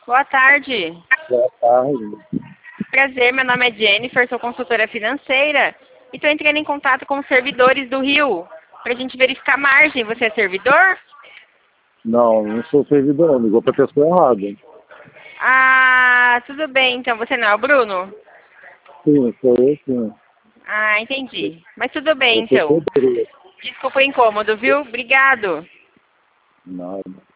Boa tarde. Boa tarde. Prazer, meu nome é Jennifer, sou consultora financeira e estou entrando em contato com os servidores do Rio para a gente verificar a margem. Você é servidor? Não sou servidor, não. Ligou pra pessoa errada. Ah, tudo bem, então você não é o Bruno? Sim, sou eu sim. Ah, entendi. Mas tudo bem, Eu sou então. pedreiro. Desculpa o incômodo, viu? Obrigado. Nada.